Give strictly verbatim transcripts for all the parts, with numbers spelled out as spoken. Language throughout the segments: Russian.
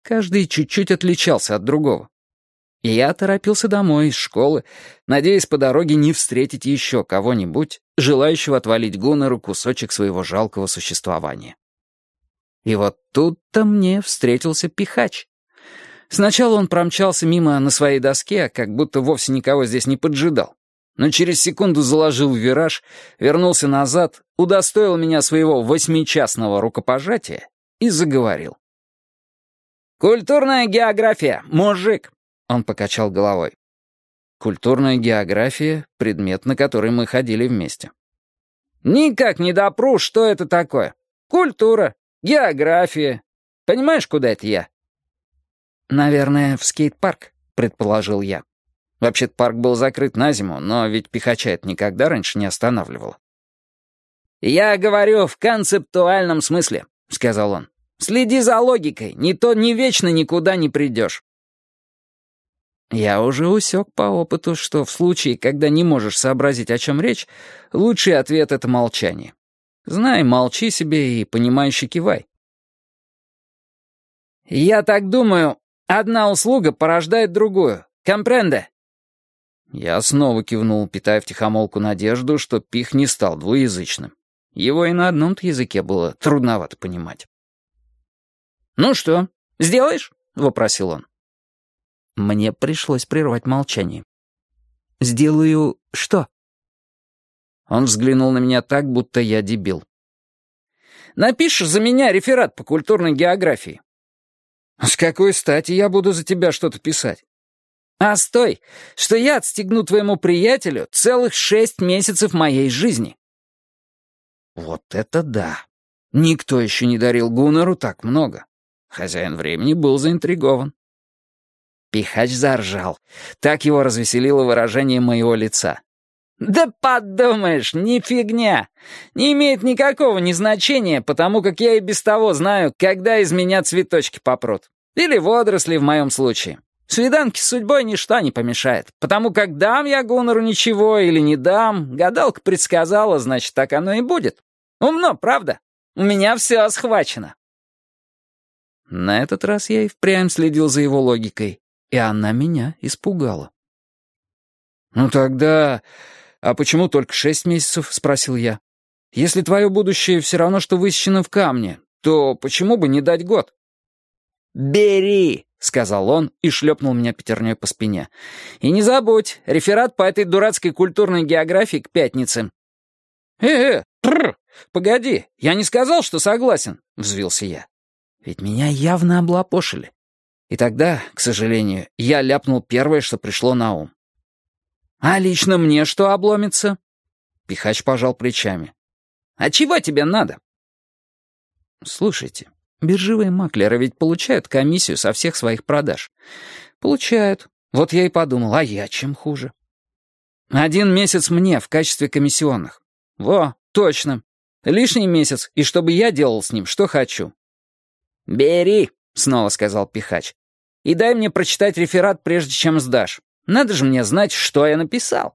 Каждый чуть-чуть отличался от другого. И я торопился домой из школы, надеясь по дороге не встретить еще кого-нибудь, желающего отвалить Гуннеру кусочек своего жалкого существования. И вот тут-то мне встретился Пихач. Сначала он промчался мимо на своей доске, как будто вовсе никого здесь не поджидал. Но через секунду заложил вираж, вернулся назад, удостоил меня своего восьмичастного рукопожатия и заговорил. «Культурная география, мужик!» — он покачал головой. Культурная география — предмет, на который мы ходили вместе. «Никак не допру, что это такое. Культура, география. Понимаешь, куда это я?» «Наверное, в скейт-парк», — предположил я. Вообще-то парк был закрыт на зиму, но ведь Пихача это никогда раньше не останавливало. «Я говорю в концептуальном смысле», — сказал он. «Следи за логикой, не то ни вечно никуда не придешь». Я уже усек по опыту, что в случае, когда не можешь сообразить, о чем речь, лучший ответ — это молчание. Знай, молчи себе и понимающе кивай. «Я так думаю, одна услуга порождает другую. Компренде?» Я снова кивнул, питая втихомолку надежду, что Пих не стал двуязычным. Его и на одном-то языке было трудновато понимать. «Ну что, сделаешь?» — вопросил он. Мне пришлось прервать молчание. «Сделаю что?» Он взглянул на меня так, будто я дебил. «Напишешь за меня реферат по культурной географии». «С какой стати я буду за тебя что-то писать?» «А стой, что я отстегну твоему приятелю целых шесть месяцев моей жизни». Вот это да! Никто еще не дарил Гуннеру так много. Хозяин времени был заинтригован. Пихач заржал. Так его развеселило выражение моего лица. «Да подумаешь, не фигня. Не имеет никакого ни значения, потому как я и без того знаю, когда из меня цветочки попрут. Или водоросли в моем случае. Свиданке с судьбой ничто не помешает, потому как дам я Гуннеру ничего или не дам, гадалка предсказала, значит, так оно и будет. Умно, правда? У меня все схвачено». На этот раз я и впрямь следил за его логикой, и она меня испугала. «Ну тогда... А почему только шесть месяцев?» — спросил я. «Если твое будущее все равно, что высечено в камне, то почему бы не дать год?» «Бери!» — сказал он и шлепнул меня пятерней по спине. «И не забудь, реферат по этой дурацкой культурной географии к пятнице». «Э-э, тррр, погоди, я не сказал, что согласен», — взвился я. Ведь меня явно облапошили. И тогда, к сожалению, я ляпнул первое, что пришло на ум. «А лично мне что обломится?» Пихач пожал плечами. «А чего тебе надо?» «Слушайте, биржевые маклеры ведь получают комиссию со всех своих продаж». «Получают. Вот я и подумал, а я чем хуже?» «Один месяц мне в качестве комиссионных». «Во, точно. Лишний месяц, и чтобы я делал с ним, что хочу». «Бери», — снова сказал Пихач. «И дай мне прочитать реферат, прежде чем сдашь. Надо же мне знать, что я написал».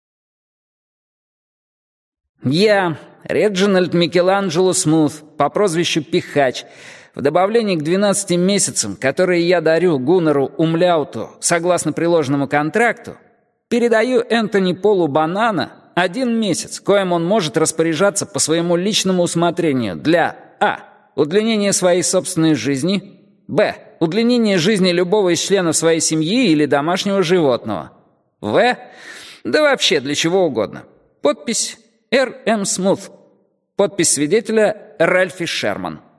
«Я, Реджинальд Микеланджело Смут, по прозвищу Пихач, в добавлении к двенадцати месяцам, которые я дарю Гуннеру Умляуту согласно приложенному контракту, передаю Энтони Полу Банана один месяц, коим он может распоряжаться по своему личному усмотрению для а. удлинения своей собственной жизни, б. удлинения жизни любого из членов своей семьи или домашнего животного, в. да вообще для чего угодно. Подпись Р М Смут. Подпись свидетеля Ральфи Шерман.